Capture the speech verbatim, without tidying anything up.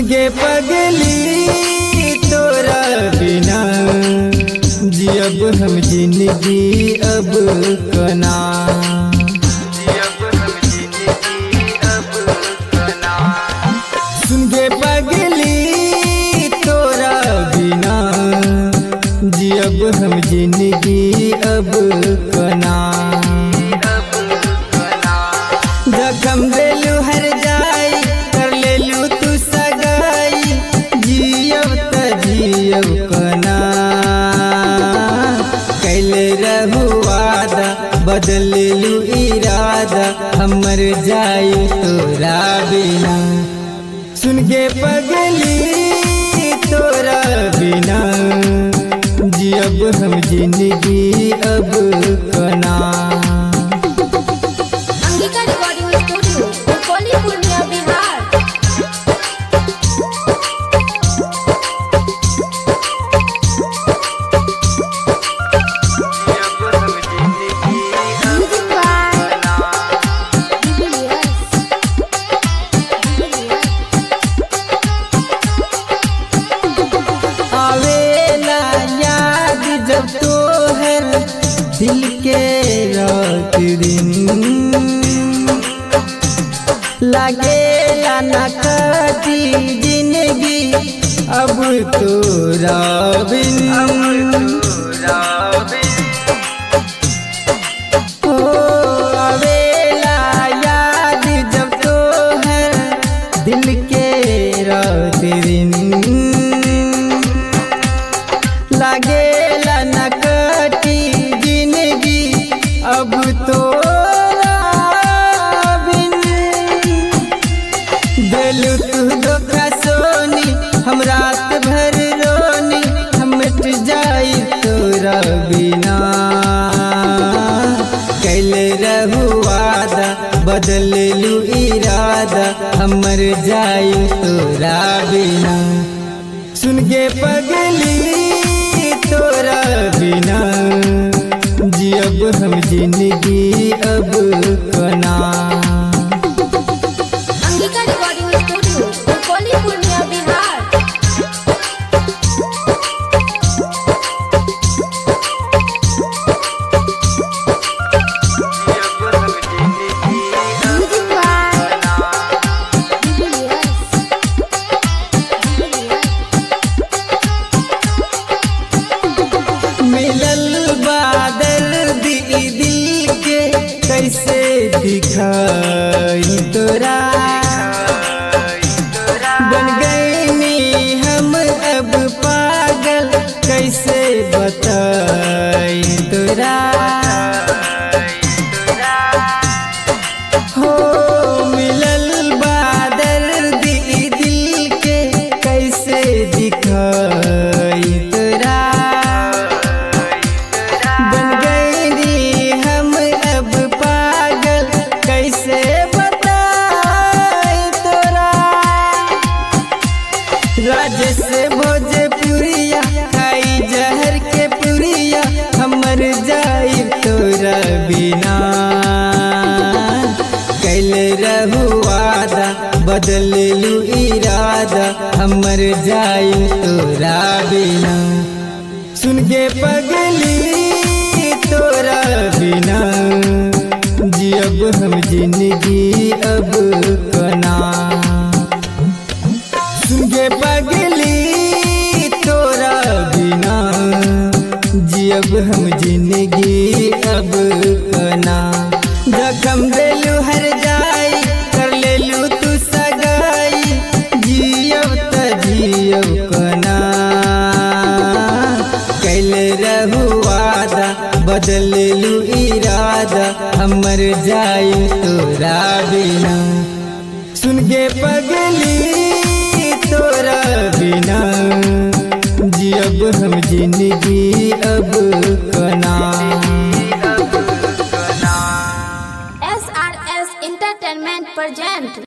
गे पगली तोरा बिना जियब हम जिंदगी अब कना सुन गे पगली तोरा बिना जियब हम जिंदगी अब कना जखम देलू हर जाई कर लेलू तू सगाई जियब त जियब कना कैले रहू वादा बदल लेलू इरादा हमर जाई तोरा बिना सुन गे पगली तोरा बिना जियब हम जिंदगी अब कना। अंगिका रिकॉर्डिंग स्टूडियो कोली पूर्णिया बिहार। आवेला याद जब तोहर दिल के रात दिन लागेला न कटी जिंदगी अब तोरा बिन ओ आवेला याद जब तोहर दिल के रात दिन लागेला न कटी जिंदगी अब तोरा बिन दिलू तू धोखा सोनी हम रात भर रोनी हम मिट जाई तोरा बिना कैले रहू वादा बदल लेलू इरादा हमर जाई तोरा बिना सुन गे पगली तोरा बिना जियब हम जिंदगी अब कना। अंगिका रिकॉर्डिंग स्टूडियो कोली पूर्णिया बिहार। मिलल बादल दी दिल के कैसे दिखाई तोरा बन गई हम अब पागल कैसे बताई तोरा हो मिलल बादल दी दिल के कैसे दिखाई तोरा बन गई हम अब पागल कैसे बताई तोरा राजेश भोजपुरिया खाई जहर के पुरिया हमर जाई तोरा बिना कैले रहू वादा बदल लेलू इरादा हमर जाई तोरा बिना सुन गे पगली तोरा बिना जियब हम जिंदगी अब कना सुन गे पगली तोरा बिना जियब हम जिंदगी अब कना जखम देलू हर जाई कर लेलू तू सगाई जियब त जियब कना कैले रहू वादा बदल लेलू इरादा हमर जाई तोरा बिना सुन गे पगली तोरा बिना जियब हम जिंदगी अब कना। S R S entertainment present.